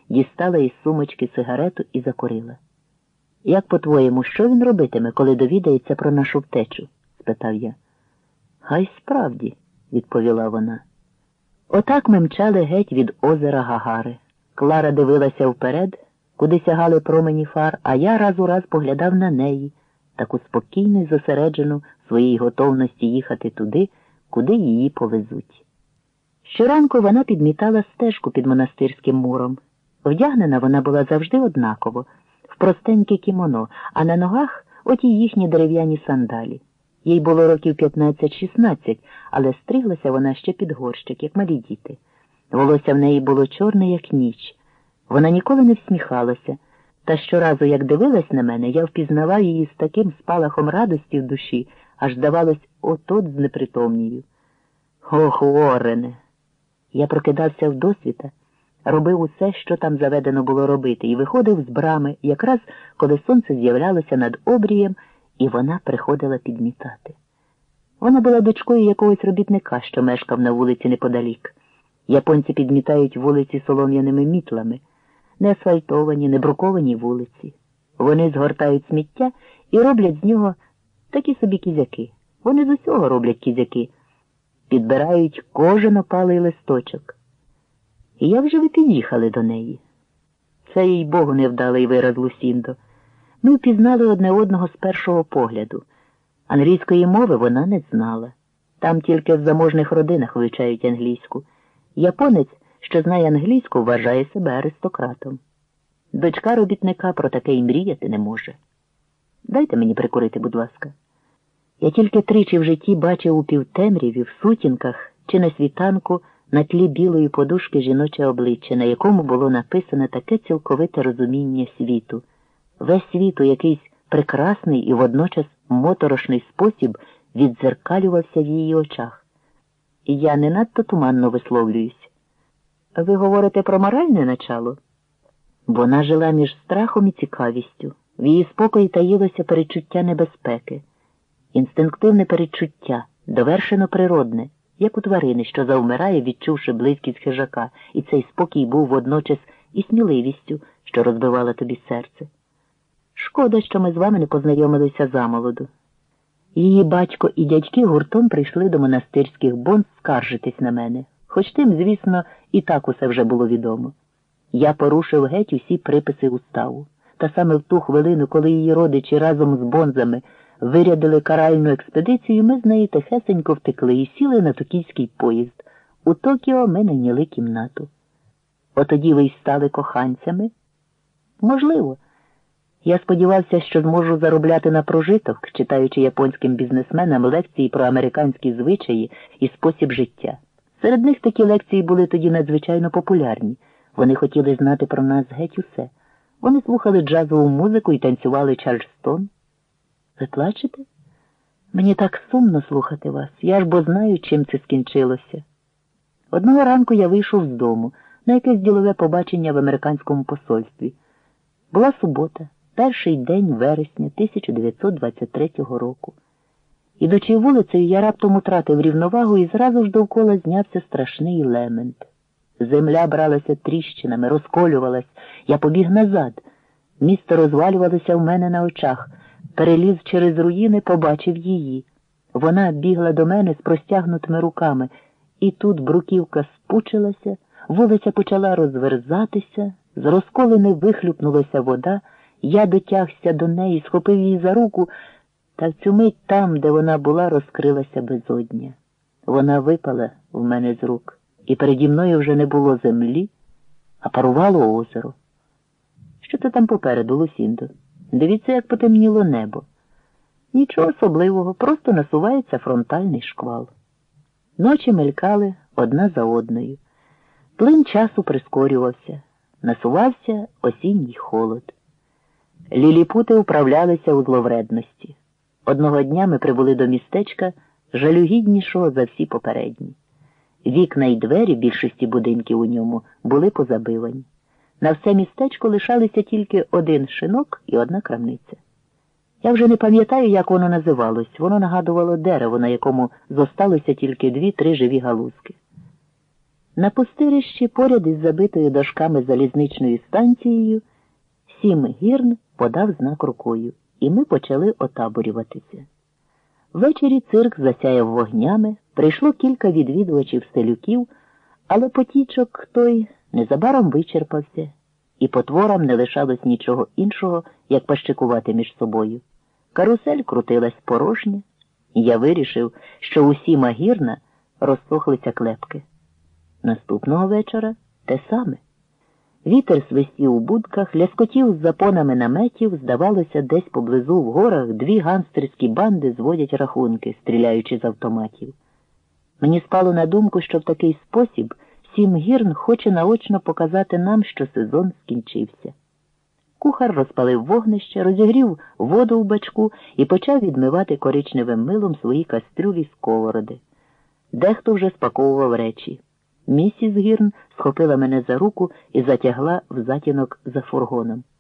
дістала із сумочки сигарету і закурила. «Як, по-твоєму, що він робитиме, коли довідається про нашу втечу?» – спитав я. «Хай справді», – відповіла вона. Отак ми мчали геть від озера Гагари. Клара дивилася вперед, куди сягали промені фар, а я раз у раз поглядав на неї, таку спокійну й зосереджену в своїй готовності їхати туди, куди її повезуть. Щоранку вона підмітала стежку під монастирським муром. Вдягнена вона була завжди однаково, в простеньке кімоно, а на ногах оті їхні дерев'яні сандалі. Їй було років 15-16, але стриглася вона ще під горщик, як малі діти. Волосся в неї було чорне, як ніч. Вона ніколи не всміхалася, та щоразу, як дивилась на мене, я впізнавав її з таким спалахом радості в душі, аж, здавалось, от-от знепритомнію. Ох, Уоррене! Я прокидався вдосвіта, робив усе, що там заведено було робити, і виходив з брами, якраз коли сонце з'являлося над обрієм, і вона приходила підмітати. Вона була дочкою якогось робітника, що мешкав на вулиці неподалік. Японці підмітають вулиці солом'яними мітлами, не асфальтовані, не бруковані вулиці. Вони згортають сміття і роблять з нього такі собі кізяки. Вони з усього роблять кізяки. Підбирають кожен опалий листочок. І як же ви під'їхали до неї? Це, їй Богу, невдалий вираз, Лусіндо. Ми впізнали одне одного з першого погляду. Англійської мови вона не знала. Там тільки в заможних родинах вивчають англійську. Японець, що знає англійську, вважає себе аристократом. Дочка робітника про таке й мріяти не може. Дайте мені прикурити, будь ласка. Я тільки тричі в житті бачив у півтемряві, в сутінках чи на світанку на тлі білої подушки жіноче обличчя, на якому було написане таке цілковите розуміння світу. Весь світ у якийсь прекрасний і водночас моторошний спосіб віддзеркалювався в її очах. І я не надто туманно висловлююсь. Ви говорите про моральне начало? Вона жила між страхом і цікавістю. В її спокої таїлося передчуття небезпеки. Інстинктивне передчуття, довершено природне, як у тварини, що завмирає, відчувши близькість хижака, і цей спокій був водночас і сміливістю, що розбивала тобі серце. Шкода, що ми з вами не познайомилися замолоду. Її батько і дядьки гуртом прийшли до монастирських бон скаржитись на мене, хоч тим, звісно, і так усе вже було відомо. Я порушив геть усі приписи уставу. Та саме в ту хвилину, коли її родичі разом з бонзами вирядили каральну експедицію, ми з нею тихесенько втекли і сіли на токійський поїзд. У Токіо ми найняли кімнату. Отоді ви й стали коханцями? Можливо. Я сподівався, що зможу заробляти на прожиток, читаючи японським бізнесменам лекції про американські звичаї і спосіб життя. Серед них такі лекції були тоді надзвичайно популярні. Вони хотіли знати про нас геть усе. Вони слухали джазову музику і танцювали чарльстон. Ви плачете? Мені так сумно слухати вас. Я ж бо знаю, чим це скінчилося. Одного ранку я вийшов з дому на якесь ділове побачення в американському посольстві. Була субота, перший день вересня 1923 року. Ідучи вулицею, я раптом утратив рівновагу і зразу ж довкола знявся страшний лемент. Земля бралася тріщинами, розколювалась. Я побіг назад. Місто розвалювалося в мене на очах. Переліз через руїни, побачив її. Вона бігла до мене з простягнутими руками. І тут бруківка спучилася, вулиця почала розверзатися, з розколини вихлюпнулася вода, я дотягся до неї, схопив її за руку, та в цю мить там, де вона була, розкрилася безодня. Вона випала в мене з рук, і переді мною вже не було землі, а парувало озеро. Що це там попереду, Лусіндо? Дивіться, як потемніло небо. Нічого особливого, просто насувається фронтальний шквал. Ночі мелькали одна за одною. Плин часу прискорювався. Насувався осінній холод. Ліліпути управлялися у зловредності. Одного дня ми прибули до містечка, жалюгіднішого за всі попередні. Вікна й двері більшості будинків у ньому були позабивані. На все містечко лишалися тільки один шинок і одна крамниця. Я вже не пам'ятаю, як воно називалось. Воно нагадувало дерево, на якому зосталося тільки 2-3 живі галузки. На пустирищі, поряд із забитою дошками залізничною станцією, Сім Гірн подав знак рукою, і ми почали отаборюватися. Ввечері цирк засяяв вогнями, прийшло кілька відвідувачів-селюків, але потічок той незабаром вичерпався, і потворам не лишалось нічого іншого, як пащикувати між собою. Карусель крутилась порожня, і я вирішив, що у Сіма Гірна розсохлися клепки. Наступного вечора те саме. Вітер свистів у будках, ляскотів з запонами наметів, здавалося, десь поблизу в горах дві гангстерські банди зводять рахунки, стріляючи з автоматів. Мені спало на думку, що в такий спосіб Сім Гірн хоче наочно показати нам, що сезон скінчився. Кухар розпалив вогнище, розігрів воду в бачку і почав відмивати коричневим милом свої кастрюлі сковороди. Дехто вже спаковував речі. Місіс Гірн схопила мене за руку і затягла в затінок за фургоном.